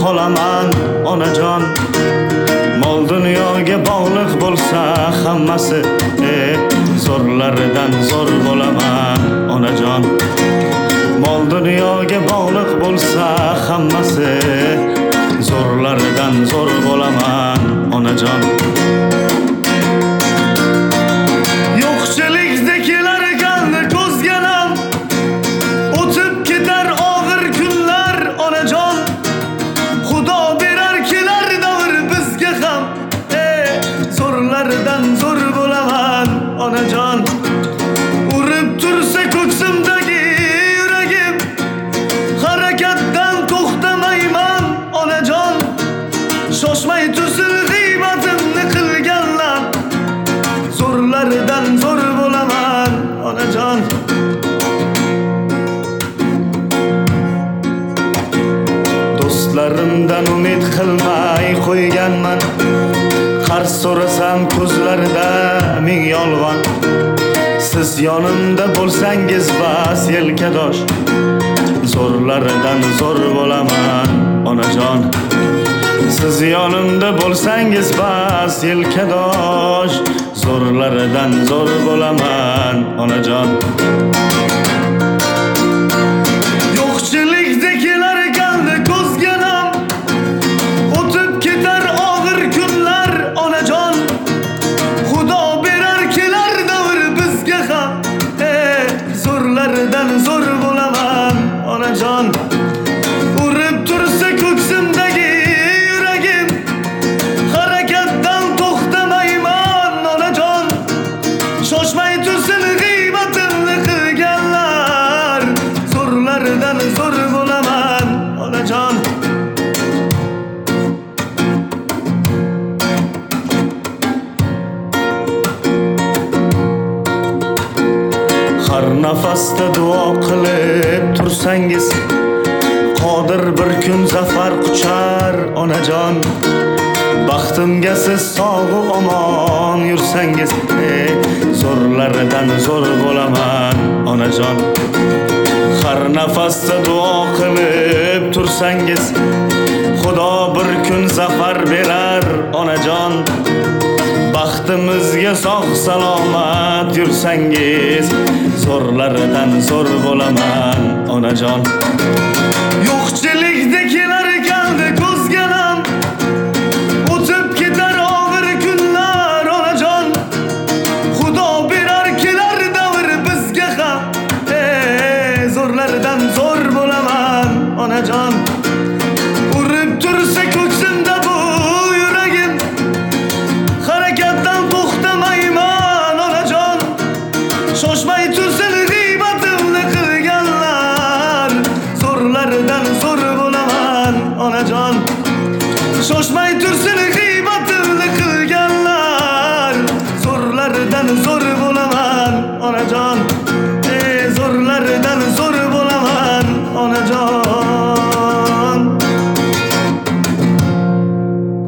qolaman onajon. Mol dunyoga bog'liq bo'lsa hammasi, zo'rlaridan zo'r bo'laman onajon. Mol dunyoga bog'liq bo'lsa hammasi, zo'rlaridan zo'r bo'laman onajon. Yo'qchilikda kelar ekan ko'zga nam, o'tib ketar og'ir kunlar onajon. Xudo berar kelar davr bizga ham, zo'rlaridan zo'r bo'laman onajon. Urib tursa ko'ksimdagi yuragim, harakatdan to'xtamayman onajon. Shoshmay tursin g'iybatimni qilganlar, zo'rlaridan zo'r bo'laman onajon. Do'stlarimdan umid qilmay qo'yganman, qarz so'rasam ko'zlarida ming yolg'on. Siz yonimda bo'lsangiz bas yelkadosh, zo'rlaridan zo'r bo'laman onajon. Siz yonimda bo'lsangiz bas yelkadosh, zo'rlaridan zo'r bo'laman onajon. Yo'qchilikda kelar ekan ko'zga nam, o'tib ketar og'ir kunlar onajon. Xudo berar kelar davr bizga ham, zo'rlaridan zo'r bo'laman onajon. Urib tursa ko'ksimdagi yuragim, harakatdan to'xtamayman onajon. Shoshmay tursin g'iybatimni qilganlar, zo'rlaridan zo'r bo'laman onajon. Har nafasda duo qilib tursangiz, qodir bir kun zafar quchar onajon. Baxtimga siz sog'u omon yursangiz, zo'rlaridan zo'r bo'laman onajon. Har nafasda duo qilib tursangiz, Xudo bir kun zafar berar onajon. Baxtimizga sog' salomat yursangiz, zo'rlaridan zo'r bo'laman onajon. Yo'qchilikda kelar ekan ko'zga nam, o'tib ketar og'ir kunlar onajon. Xudo berar kelar davr bizga ham, zo'rlaridan zo'r bo'laman onajon. Urib tursa ko'ksimda bu yuragim, harakatdan to'xtamayman onajon. Shoshmay tursin g'iybatimni qilganlar, zo'rlaridan zo'r bo'laman onajon. Shoshmay tursin g'iybatimni qilganlar, zo'rlaridan zo'r